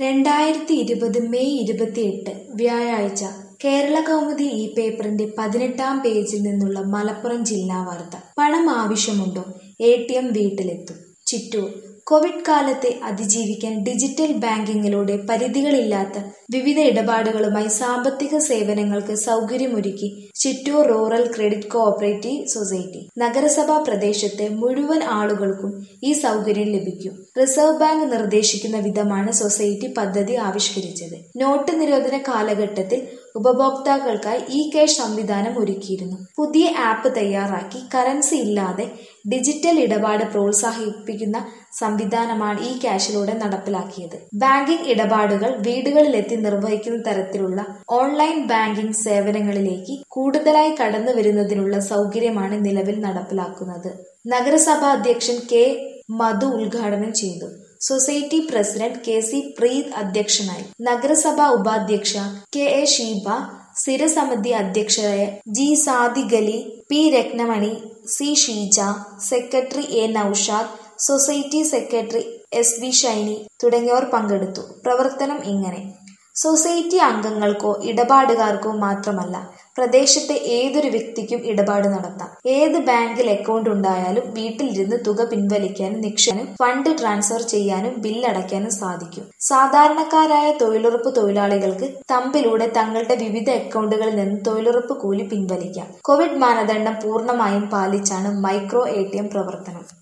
2020 May 28 വ്യാഴാഴ്ച കേരളകൗമുദി ഈ പേപ്പറിന്റെ 18-ാം പേജിൽ നിന്നുള്ള മലപ്പുറം ജില്ലാ വാർത്ത. പണം ആവശ്യമുണ്ടോ? ATM വീട്ടിലെത്തും. ചിറ്റൂർ. കോവിഡ് കാലത്തെ അതിജീവിക്കാൻ ഡിജിറ്റൽ ബാങ്കിങ്ങിലൂടെ പരിധികളില്ലാത്ത വിവിധ ഇടപാടുകളുമായി സാമ്പത്തിക സേവനങ്ങൾക്ക് സൗകര്യമൊരുക്കി Chittur rural credit cooperative society. നഗരസഭാ പ്രദേശത്തെ മുഴുവൻ ആളുകൾക്കും ഈ സൗകര്യം ലഭിക്കും. റിസർവ് ബാങ്ക് നിർദ്ദേശിക്കുന്ന വിധമാണ് സൊസൈറ്റി പദ്ധതി ആവിഷ്കരിച്ചത്. നോട്ട് നിരോധന കാലഘട്ടത്തിൽ ഉപഭോക്താക്കൾക്കായി ഇ-ക്യാഷ് സംവിധാനം ഒരുക്കിയിരുന്നു. പുതിയ ആപ്പ് തയ്യാറാക്കി കറൻസി ഇല്ലാതെ ഡിജിറ്റൽ ഇടപാട് പ്രോത്സാഹിപ്പിക്കുന്ന സംവിധാനമാണ് ഇ-ക്യാഷിലൂടെ നടപ്പിലാക്കിയത്. ബാങ്കിംഗ് ഇടപാടുകൾ വീടുകളിലെത്തി നിർവഹിക്കുന്ന തരത്തിലുള്ള ഓൺലൈൻ ബാങ്കിംഗ് സേവനങ്ങളിലേക്ക് കൂടുതലായി കടന്നു വരുന്നതിനുള്ള സൗകര്യമാണ് നിലവിൽ നടപ്പിലാക്കുന്നത്. നഗരസഭാ അധ്യക്ഷൻ കെ. മധു ഉദ്ഘാടനം ചെയ്തു. സൊസൈറ്റി പ്രസിഡന്റ് KC പ്രീത് അധ്യക്ഷനായി. നഗരസഭാ ഉപാധ്യക്ഷ KA ഷീബ, സ്ഥിരസമിതി അധ്യക്ഷരായ G. Sadiqali, P. Ratnamani, C. Sheeja, secretary A. Noushad, society secretary SV Shiny തുടങ്ങിയവർ പങ്കെടുത്തു. പ്രവർത്തനം ഇങ്ങനെ: സൊസൈറ്റി അംഗങ്ങൾക്കോ ഇടപാടുകാർക്കോ മാത്രമല്ല, പ്രദേശത്തെ ഏതൊരു വ്യക്തിക്കും ഇടപാട് നടത്താം. ഏത് ബാങ്കിൽ അക്കൗണ്ട് ഉണ്ടായാലും വീട്ടിലിരുന്ന് തുക പിൻവലിക്കാനും നിക്ഷേപം ഫണ്ട് ട്രാൻസ്ഫർ ചെയ്യാനും ബില്ലടയ്ക്കാനും സാധിക്കും. സാധാരണക്കാരായ തൊഴിലുറപ്പ് തൊഴിലാളികൾക്ക് തമ്പിലൂടെ തങ്ങളുടെ വിവിധ അക്കൗണ്ടുകളിൽ നിന്ന് തൊഴിലുറപ്പ് കൂലി പിൻവലിക്കാം. കോവിഡ് മാനദണ്ഡം പൂർണ്ണമായും പാലിച്ചാണ് മൈക്രോ ATM പ്രവർത്തനം.